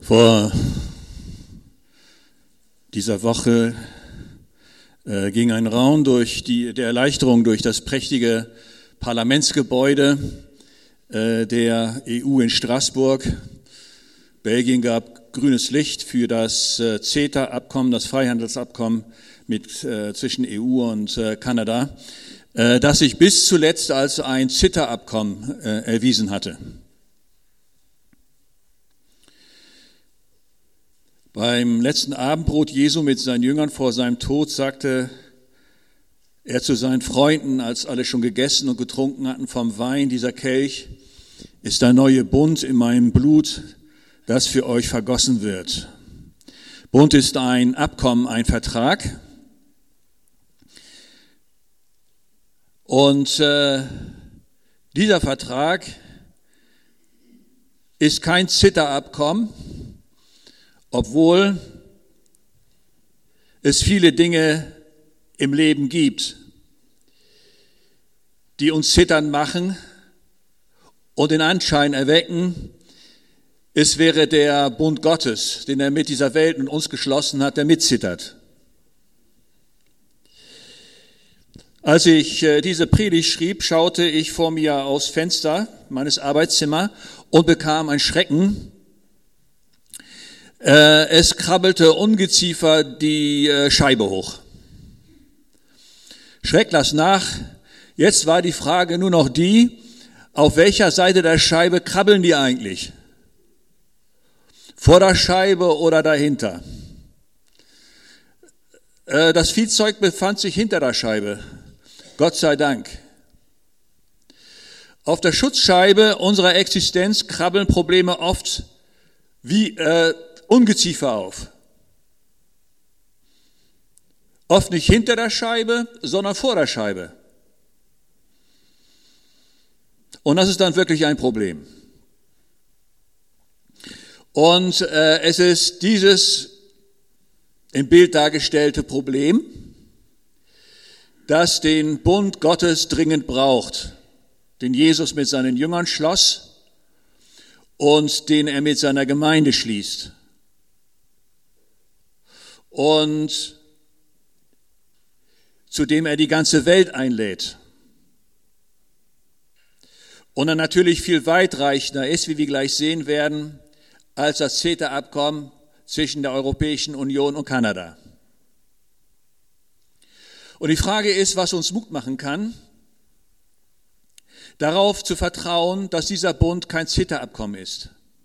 Vor dieser Woche ging ein Raun der Erleichterung durch das prächtige Parlamentsgebäude der EU in Straßburg. Belgien gab grünes Licht für das CETA-Abkommen, das Freihandelsabkommen zwischen EU und Kanada, das sich bis zuletzt als ein CETA-Abkommen erwiesen hatte. Beim letzten Abendbrot Jesu mit seinen Jüngern vor seinem Tod sagte er zu seinen Freunden, als alle schon gegessen und getrunken hatten vom Wein: Dieser Kelch ist der neue Bund in meinem Blut, das für euch vergossen wird. Bund ist ein Abkommen, ein Vertrag. Und dieser Vertrag ist kein CETA-Abkommen, obwohl es viele Dinge im Leben gibt, die uns zittern machen und den Anschein erwecken, es wäre der Bund Gottes, den er mit dieser Welt und uns geschlossen hat, der mitzittert. Als ich diese Predigt schrieb, schaute ich vor mir aus Fenster meines Arbeitszimmers und bekam einen Schrecken. Es krabbelte Ungeziefer die Scheibe hoch. Schreck lass nach. Jetzt war die Frage nur noch die: Auf welcher Seite der Scheibe krabbeln die eigentlich? Vor der Scheibe oder dahinter? Das Viehzeug befand sich hinter der Scheibe. Gott sei Dank. Auf der Schutzscheibe unserer Existenz krabbeln Probleme oft wie Ungeziefer auf. Oft nicht hinter der Scheibe, sondern vor der Scheibe. Und das ist dann wirklich ein Problem. Und es ist dieses im Bild dargestellte Problem, das den Bund Gottes dringend braucht, den Jesus mit seinen Jüngern schloss und den er mit seiner Gemeinde schließt. Und zu dem er die ganze Welt einlädt. Und er natürlich viel weitreichender ist, wie wir gleich sehen werden, als das CETA-Abkommen zwischen der Europäischen Union und Kanada. Und die Frage ist, was uns Mut machen kann, darauf zu vertrauen, dass dieser Bund kein CETA-Abkommen ist.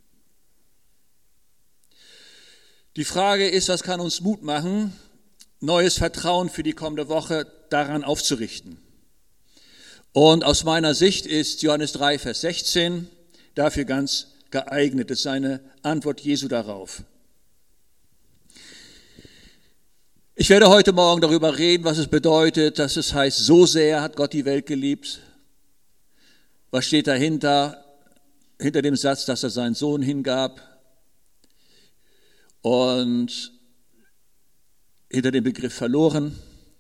Die Frage ist, was kann uns Mut machen, neues Vertrauen für die kommende Woche daran aufzurichten. Und aus meiner Sicht ist Johannes 3, Vers 16 dafür ganz geeignet. Das ist eine Antwort Jesu darauf. Ich werde heute Morgen darüber reden, was es bedeutet, dass es heißt, so sehr hat Gott die Welt geliebt. Was steht dahinter? Hinter dem Satz, dass er seinen Sohn hingab. Und hinter dem Begriff verloren.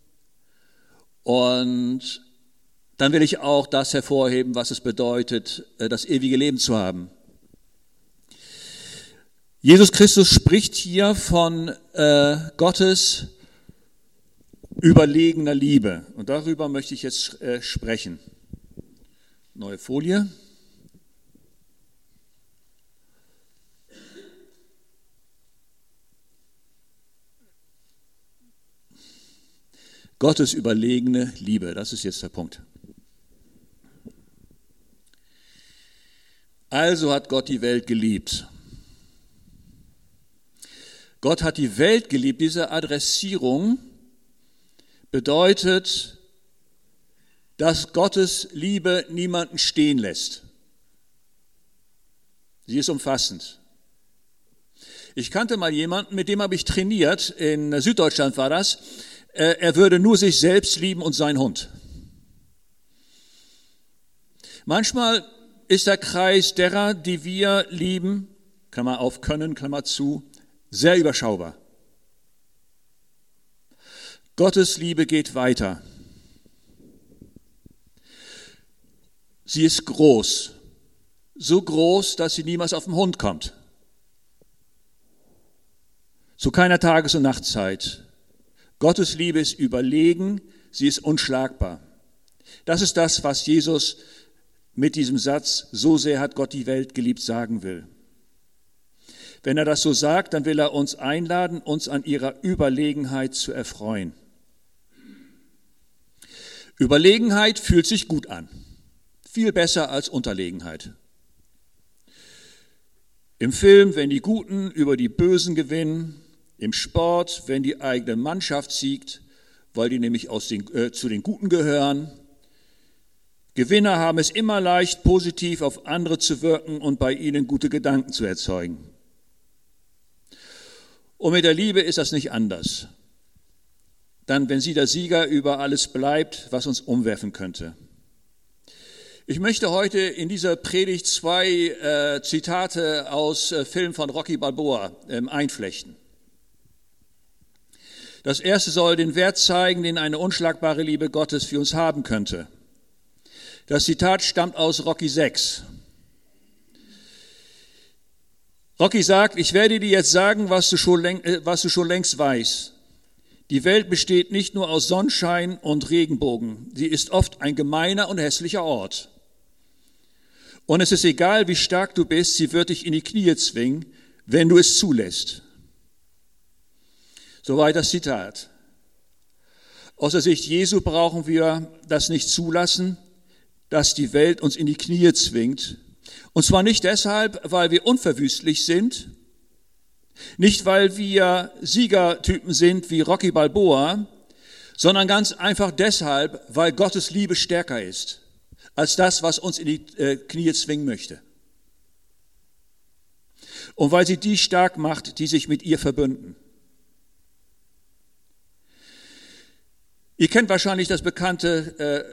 Und dann will ich auch das hervorheben, was es bedeutet, das ewige Leben zu haben. Jesus Christus spricht hier von Gottes überlegener Liebe. Und darüber möchte ich jetzt sprechen. Neue Folie. Gottes überlegene Liebe, das ist jetzt der Punkt. Also hat Gott die Welt geliebt. Gott hat die Welt geliebt. Diese Adressierung bedeutet, dass Gottes Liebe niemanden stehen lässt. Sie ist umfassend. Ich kannte mal jemanden, mit dem habe ich trainiert, in Süddeutschland war das. Er würde nur sich selbst lieben und seinen Hund. Manchmal ist der Kreis derer, die wir lieben, Klammer auf, können, Klammer zu, sehr überschaubar. Gottes Liebe geht weiter. Sie ist groß, so groß, dass sie niemals auf den Hund kommt. Zu keiner Tages- und Nachtzeit. Gottes Liebe ist überlegen, sie ist unschlagbar. Das ist das, was Jesus mit diesem Satz, so sehr hat Gott die Welt geliebt, sagen will. Wenn er das so sagt, dann will er uns einladen, uns an ihrer Überlegenheit zu erfreuen. Überlegenheit fühlt sich gut an, viel besser als Unterlegenheit. Im Film, wenn die Guten über die Bösen gewinnen, im Sport, wenn die eigene Mannschaft siegt, weil die nämlich zu den Guten gehören. Gewinner haben es immer leicht, positiv auf andere zu wirken und bei ihnen gute Gedanken zu erzeugen. Und mit der Liebe ist das nicht anders. Dann, wenn sie der Sieger über alles bleibt, was uns umwerfen könnte. Ich möchte heute in dieser Predigt 2 Zitate aus Film von Rocky Balboa einflechten. Das erste soll den Wert zeigen, den eine unschlagbare Liebe Gottes für uns haben könnte. Das Zitat stammt aus Rocky 6. Rocky sagt, ich werde dir jetzt sagen, was du schon längst weißt. Die Welt besteht nicht nur aus Sonnenschein und Regenbogen. Sie ist oft ein gemeiner und hässlicher Ort. Und es ist egal, wie stark du bist, sie wird dich in die Knie zwingen, wenn du es zulässt. Soweit das Zitat. Aus der Sicht Jesu brauchen wir das nicht zulassen, dass die Welt uns in die Knie zwingt. Und zwar nicht deshalb, weil wir unverwüstlich sind, nicht weil wir Siegertypen sind wie Rocky Balboa, sondern ganz einfach deshalb, weil Gottes Liebe stärker ist als das, was uns in die Knie zwingen möchte. Und weil sie die stark macht, die sich mit ihr verbünden. Ihr kennt wahrscheinlich das bekannte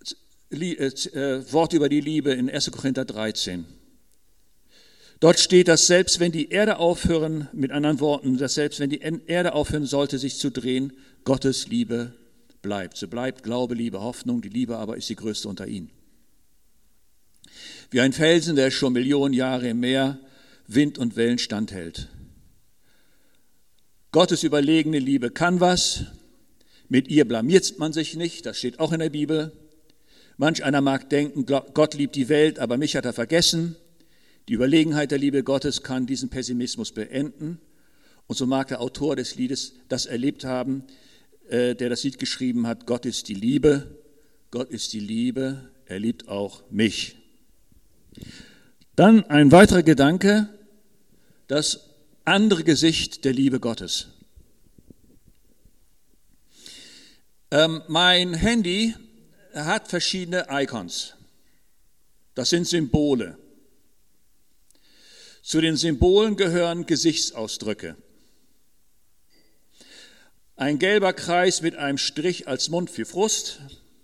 Wort über die Liebe in 1. Korinther 13. Dort steht, dass selbst wenn die Erde aufhören, mit anderen Worten, dass selbst wenn die Erde aufhören sollte, sich zu drehen, Gottes Liebe bleibt. So bleibt Glaube, Liebe, Hoffnung, die Liebe aber ist die größte unter ihnen. Wie ein Felsen, der schon Millionen Jahre im Meer, Wind und Wellen standhält. Gottes überlegene Liebe kann was. Mit ihr blamiert man sich nicht, das steht auch in der Bibel. Manch einer mag denken, Gott liebt die Welt, aber mich hat er vergessen. Die Überlegenheit der Liebe Gottes kann diesen Pessimismus beenden. Und so mag der Autor des Liedes das erlebt haben, der das Lied geschrieben hat, Gott ist die Liebe, er liebt auch mich. Dann ein weiterer Gedanke, das andere Gesicht der Liebe Gottes. Mein Handy hat verschiedene Icons. Das sind Symbole. Zu den Symbolen gehören Gesichtsausdrücke. Ein gelber Kreis mit einem Strich als Mund für Frust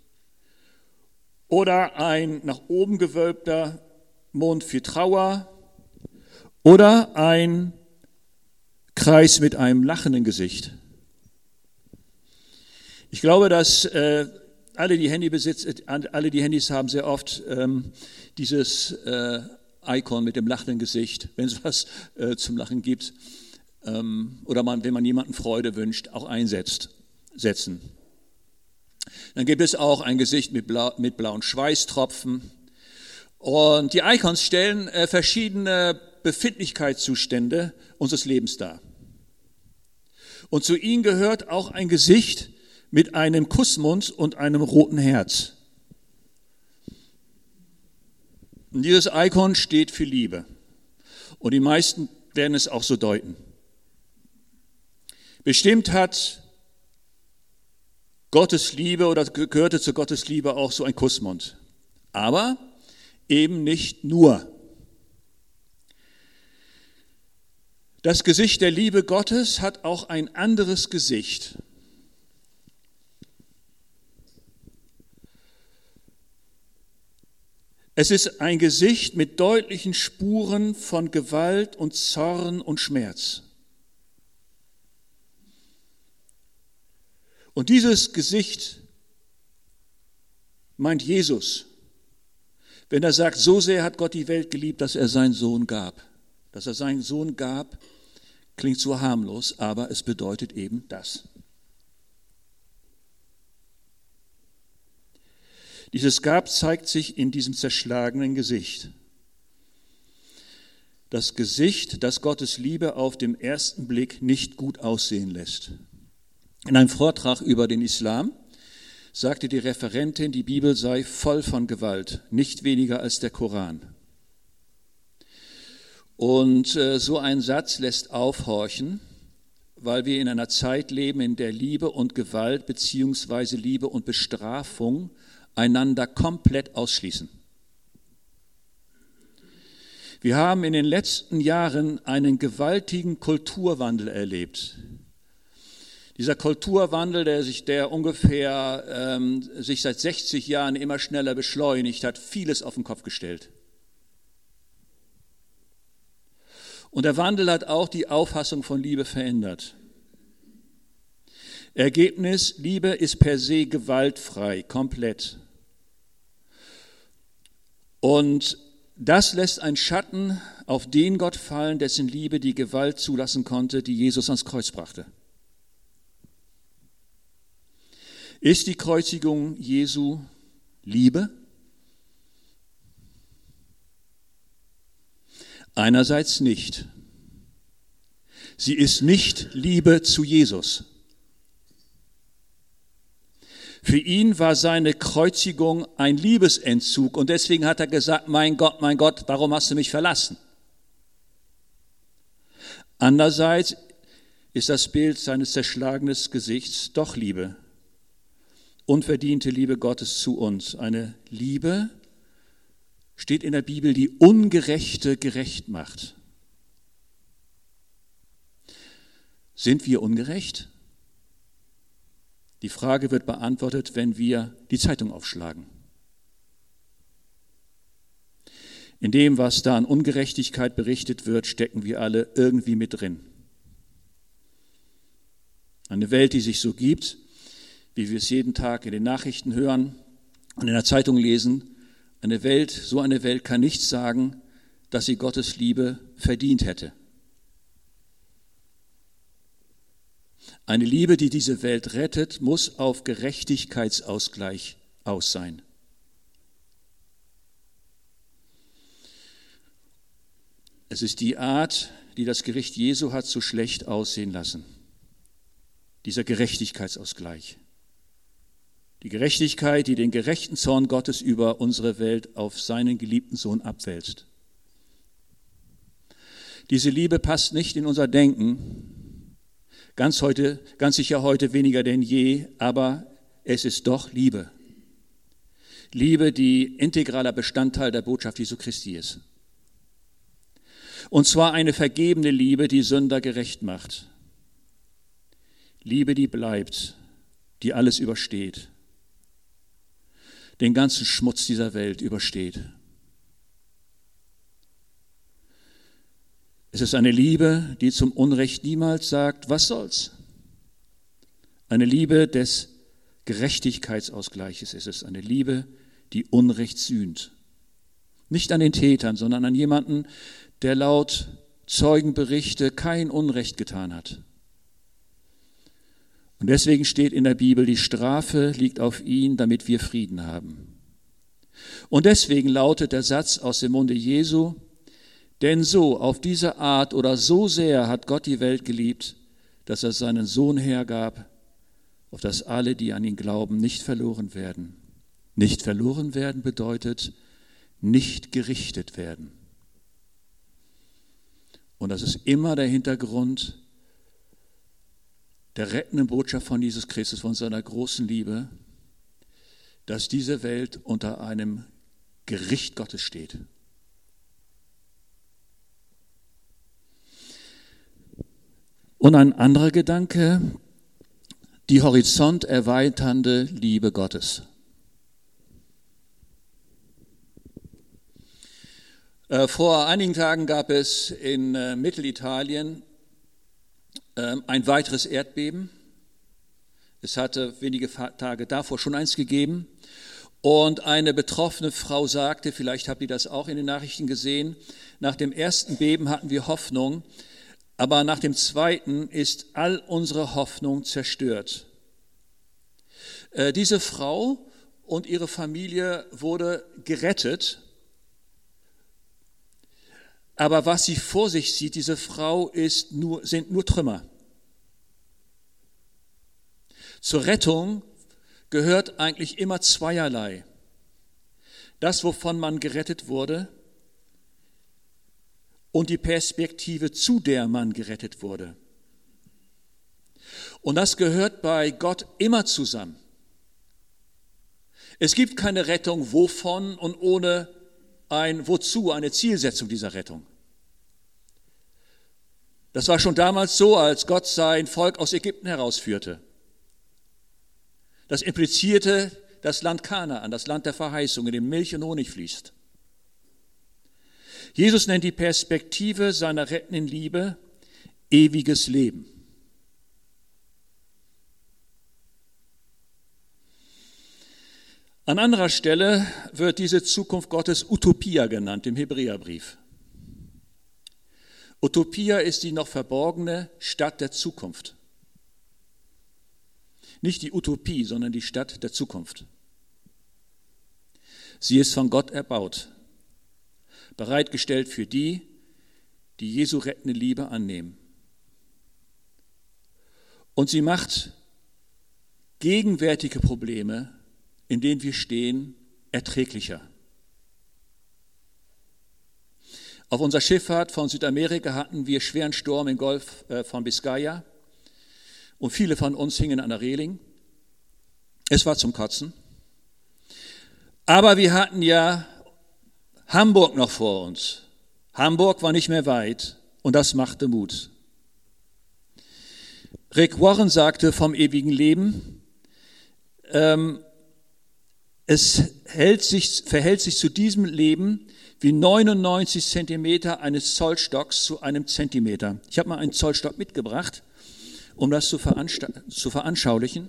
oder ein nach oben gewölbter Mund für Trauer oder ein Kreis mit einem lachenden Gesicht. Ich glaube, dass alle, die Handys haben, sehr oft dieses Icon mit dem lachenden Gesicht, wenn es was zum Lachen gibt oder wenn man jemandem Freude wünscht, auch setzen. Dann gibt es auch ein Gesicht mit blauen Schweißtropfen. Und die Icons stellen verschiedene Befindlichkeitszustände unseres Lebens dar. Und zu ihnen gehört auch ein Gesicht mit einem Kussmund und einem roten Herz. Und dieses Icon steht für Liebe. Und die meisten werden es auch so deuten. Bestimmt hat Gottes Liebe oder gehörte zu Gottes Liebe auch so ein Kussmund. Aber eben nicht nur. Das Gesicht der Liebe Gottes hat auch ein anderes Gesicht. Es ist ein Gesicht mit deutlichen Spuren von Gewalt und Zorn und Schmerz. Und dieses Gesicht meint Jesus, wenn er sagt, so sehr hat Gott die Welt geliebt, dass er seinen Sohn gab. Dass er seinen Sohn gab, Klingt so harmlos, aber es bedeutet eben das. Dieses Gab zeigt sich in diesem zerschlagenen Gesicht. Das Gesicht, das Gottes Liebe auf den ersten Blick nicht gut aussehen lässt. In einem Vortrag über den Islam sagte die Referentin, die Bibel sei voll von Gewalt, nicht weniger als der Koran. Und so ein Satz lässt aufhorchen, weil wir in einer Zeit leben, in der Liebe und Gewalt beziehungsweise Liebe und Bestrafung einander komplett ausschließen. Wir haben in den letzten Jahren einen gewaltigen Kulturwandel erlebt. Dieser Kulturwandel, der sich seit 60 Jahren immer schneller beschleunigt, hat vieles auf den Kopf gestellt. Und der Wandel hat auch die Auffassung von Liebe verändert. Ergebnis, Liebe ist per se gewaltfrei, komplett. Und das lässt einen Schatten auf den Gott fallen, dessen Liebe die Gewalt zulassen konnte, die Jesus ans Kreuz brachte. Ist die Kreuzigung Jesu Liebe? Einerseits nicht. Sie ist nicht Liebe zu Jesus. Für ihn war seine Kreuzigung ein Liebesentzug und deswegen hat er gesagt, mein Gott, warum hast du mich verlassen? Andererseits ist das Bild seines zerschlagenen Gesichts doch Liebe. Unverdiente Liebe Gottes zu uns. Eine Liebe, steht in der Bibel, die Ungerechte gerecht macht. Sind wir ungerecht? Die Frage wird beantwortet, wenn wir die Zeitung aufschlagen. In dem, was da an Ungerechtigkeit berichtet wird, stecken wir alle irgendwie mit drin. Eine Welt, die sich so gibt, wie wir es jeden Tag in den Nachrichten hören und in der Zeitung lesen. So eine Welt kann nicht sagen, dass sie Gottes Liebe verdient hätte. Eine Liebe, die diese Welt rettet, muss auf Gerechtigkeitsausgleich aus sein. Es ist die Art, die das Gericht Jesu hat so schlecht aussehen lassen. Dieser Gerechtigkeitsausgleich. Die Gerechtigkeit, die den gerechten Zorn Gottes über unsere Welt auf seinen geliebten Sohn abwälzt. Diese Liebe passt nicht in unser Denken, ganz sicher heute weniger denn je, aber es ist doch Liebe. Liebe, die integraler Bestandteil der Botschaft Jesu Christi ist. Und zwar eine vergebene Liebe, die Sünder gerecht macht. Liebe, die bleibt, die alles übersteht. Den ganzen Schmutz dieser Welt übersteht. Es ist eine Liebe, die zum Unrecht niemals sagt, was soll's? Eine Liebe des Gerechtigkeitsausgleiches ist es. Eine Liebe, die Unrecht sühnt. Nicht an den Tätern, sondern an jemanden, der laut Zeugenberichte kein Unrecht getan hat. Und deswegen steht in der Bibel, die Strafe liegt auf ihn, damit wir Frieden haben. Und deswegen lautet der Satz aus dem Munde Jesu, denn so, auf diese Art oder so sehr hat Gott die Welt geliebt, dass er seinen Sohn hergab, auf dass alle, die an ihn glauben, nicht verloren werden. Nicht verloren werden bedeutet nicht gerichtet werden. Und das ist immer der Hintergrund der rettenden Botschaft von Jesus Christus, von seiner großen Liebe, dass diese Welt unter einem Gericht Gottes steht. Und ein anderer Gedanke, die horizonterweiternde Liebe Gottes. Vor einigen Tagen gab es in Mittelitalien ein weiteres Erdbeben. Es hatte wenige Tage davor schon eins gegeben. Und eine betroffene Frau sagte, vielleicht habt ihr das auch in den Nachrichten gesehen, nach dem ersten Beben hatten wir Hoffnung, aber nach dem zweiten ist all unsere Hoffnung zerstört. Diese Frau und ihre Familie wurde gerettet, aber was sie vor sich sieht, diese Frau sind nur Trümmer. Zur Rettung gehört eigentlich immer zweierlei. Das, wovon man gerettet wurde, und die Perspektive, zu der man gerettet wurde. Und das gehört bei Gott immer zusammen. Es gibt keine Rettung wovon und ohne ein Wozu, eine Zielsetzung dieser Rettung. Das war schon damals so, als Gott sein Volk aus Ägypten herausführte. Das implizierte das Land Kanaan, das Land der Verheißung, in dem Milch und Honig fließt. Jesus nennt die Perspektive seiner rettenden Liebe ewiges Leben. An anderer Stelle wird diese Zukunft Gottes Utopia genannt, im Hebräerbrief. Utopia ist die noch verborgene Stadt der Zukunft. Nicht die Utopie, sondern die Stadt der Zukunft. Sie ist von Gott erbaut, bereitgestellt für die, die Jesu rettende Liebe annehmen. Und sie macht gegenwärtige Probleme, in denen wir stehen, erträglicher. Auf unserer Schifffahrt von Südamerika hatten wir schweren Sturm im Golf von Biscaya und viele von uns hingen an der Reling. Es war zum Kotzen. Aber wir hatten ja Hamburg noch vor uns. Hamburg war nicht mehr weit und das machte Mut. Rick Warren sagte vom ewigen Leben, es verhält sich zu diesem Leben wie 99 Zentimeter eines Zollstocks zu einem Zentimeter. Ich habe mal einen Zollstock mitgebracht, um das zu veranschaulichen.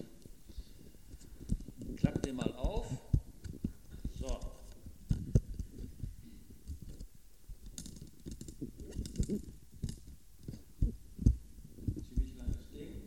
Klapp den mal auf. So. Ziemlich langes Ding.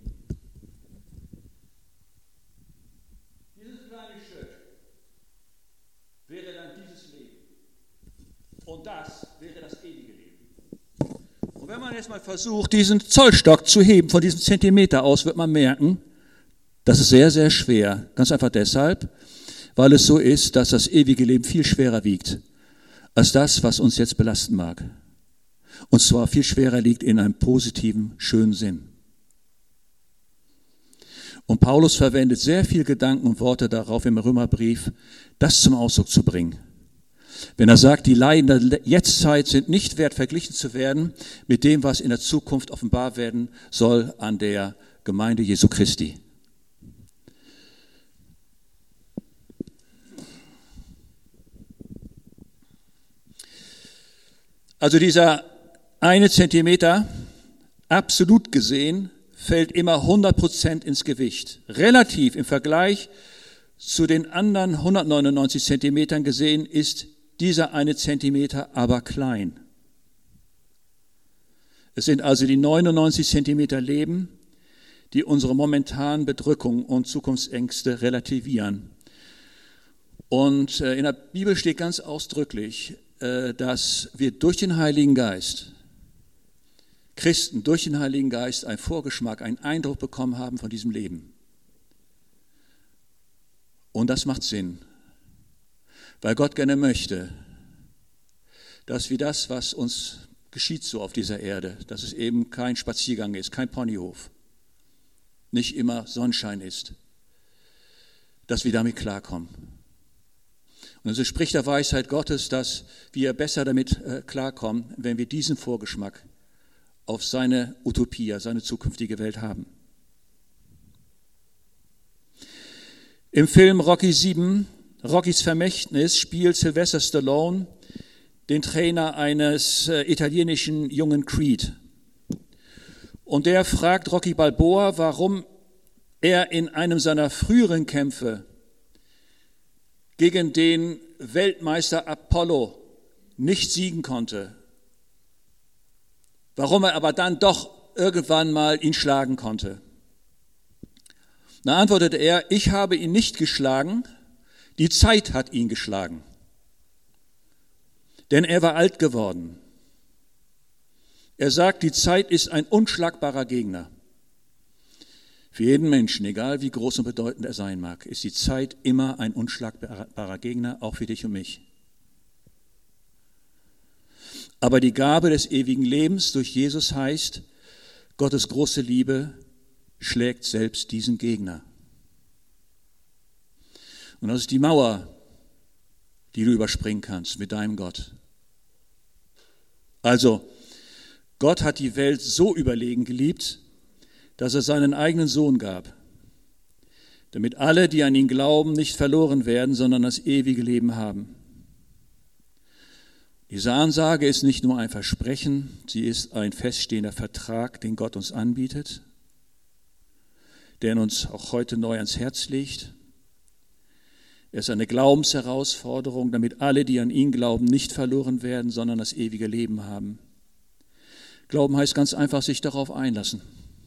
Dieses kleine Stück wäre dann dieses Leben. Und das wäre das ewige Leben. Und wenn man jetzt mal versucht, diesen Zollstock zu heben von diesem Zentimeter aus, wird man merken, das ist sehr, sehr schwer. Ganz einfach deshalb, weil es so ist, dass das ewige Leben viel schwerer wiegt als das, was uns jetzt belasten mag. Und zwar viel schwerer liegt in einem positiven, schönen Sinn. Und Paulus verwendet sehr viel Gedanken und Worte darauf im Römerbrief, das zum Ausdruck zu bringen. Wenn er sagt, die Leiden der Jetztzeit sind nicht wert, verglichen zu werden mit dem, was in der Zukunft offenbar werden soll an der Gemeinde Jesu Christi. Also dieser 1 Zentimeter, absolut gesehen, fällt immer 100% ins Gewicht. Relativ im Vergleich zu den anderen 199 Zentimetern gesehen ist dieser 1 Zentimeter aber klein. Es sind also die 99 Zentimeter Leben, die unsere momentanen Bedrückungen und Zukunftsängste relativieren. Und in der Bibel steht ganz ausdrücklich, dass wir durch den Heiligen Geist, Christen durch den Heiligen Geist, einen Vorgeschmack, einen Eindruck bekommen haben von diesem Leben. Und das macht Sinn, weil Gott gerne möchte, dass wir das, was uns geschieht so auf dieser Erde, dass es eben kein Spaziergang ist, kein Ponyhof, nicht immer Sonnenschein ist, dass wir damit klarkommen. Und so spricht der Weisheit Gottes, dass wir besser damit klarkommen, wenn wir diesen Vorgeschmack auf seine Utopie, seine zukünftige Welt haben. Im Film Rocky 7, Rockys Vermächtnis, spielt Sylvester Stallone den Trainer eines italienischen jungen Creed. Und der fragt Rocky Balboa, warum er in einem seiner früheren Kämpfe gegen den Weltmeister Apollo nicht siegen konnte. warum er aber dann doch irgendwann mal ihn schlagen konnte. Da antwortete er, ich habe ihn nicht geschlagen, die Zeit hat ihn geschlagen. Denn er war alt geworden. Er sagt, die Zeit ist ein unschlagbarer Gegner. Für jeden Menschen, egal wie groß und bedeutend er sein mag, ist die Zeit immer ein unschlagbarer Gegner, auch für dich und mich. Aber die Gabe des ewigen Lebens durch Jesus heißt, Gottes große Liebe schlägt selbst diesen Gegner. Und das ist die Mauer, die du überspringen kannst mit deinem Gott. Also, Gott hat die Welt so überlegen geliebt, dass er seinen eigenen Sohn gab, damit alle, die an ihn glauben, nicht verloren werden, sondern das ewige Leben haben. Diese Ansage ist nicht nur ein Versprechen, sie ist ein feststehender Vertrag, den Gott uns anbietet, der uns auch heute neu ans Herz legt. Er ist eine Glaubensherausforderung, damit alle, die an ihn glauben, nicht verloren werden, sondern das ewige Leben haben. Glauben heißt ganz einfach, sich darauf einlassen,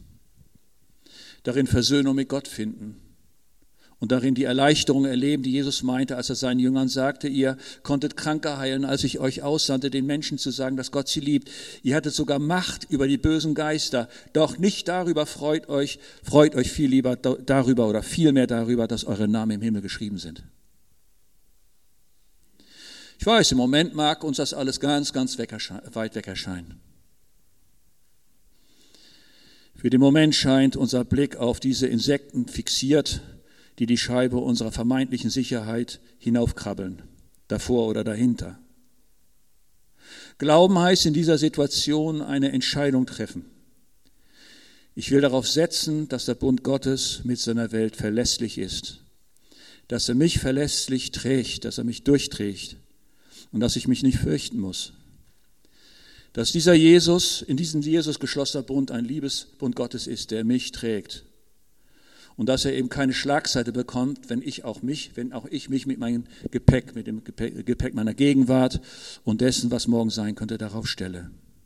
darin Versöhnung mit Gott finden und darin die Erleichterung erleben, die Jesus meinte, als er seinen Jüngern sagte, ihr konntet Kranke heilen, als ich euch aussandte, den Menschen zu sagen, dass Gott sie liebt. Ihr hattet sogar Macht über die bösen Geister. Doch nicht darüber freut euch viel lieber darüber oder viel mehr darüber, dass eure Namen im Himmel geschrieben sind. Ich weiß, im Moment mag uns das alles ganz, ganz weit weg erscheinen. Für den Moment scheint unser Blick auf diese Insekten fixiert, die die Scheibe unserer vermeintlichen Sicherheit hinaufkrabbeln, davor oder dahinter. Glauben heißt in dieser Situation eine Entscheidung treffen. Ich will darauf setzen, dass der Bund Gottes mit seiner Welt verlässlich ist, dass er mich verlässlich trägt, dass er mich durchträgt und dass ich mich nicht fürchten muss. Dass in diesem Jesus geschlossener Bund ein Liebesbund Gottes ist, der mich trägt. Und dass er eben keine Schlagseite bekommt, wenn auch ich mich mit meinem Gepäck, mit dem Gepäck meiner Gegenwart und dessen, was morgen sein könnte, darauf stelle.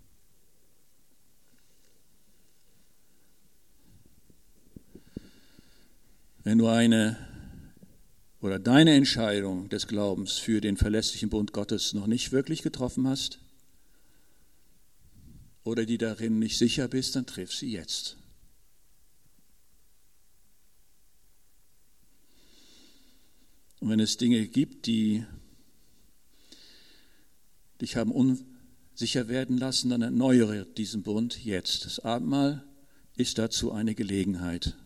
Wenn du deine Entscheidung des Glaubens für den verlässlichen Bund Gottes noch nicht wirklich getroffen hast, oder die darin nicht sicher bist, dann triff sie jetzt. Und wenn es Dinge gibt, die dich haben unsicher werden lassen, dann erneuere diesen Bund jetzt. Das Abendmahl ist dazu eine Gelegenheit.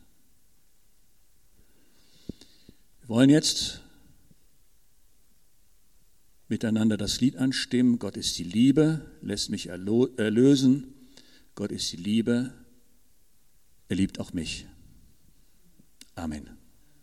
Wir wollen jetzt miteinander das Lied anstimmen. Gott ist die Liebe, lässt mich erlösen. Gott ist die Liebe, er liebt auch mich. Amen.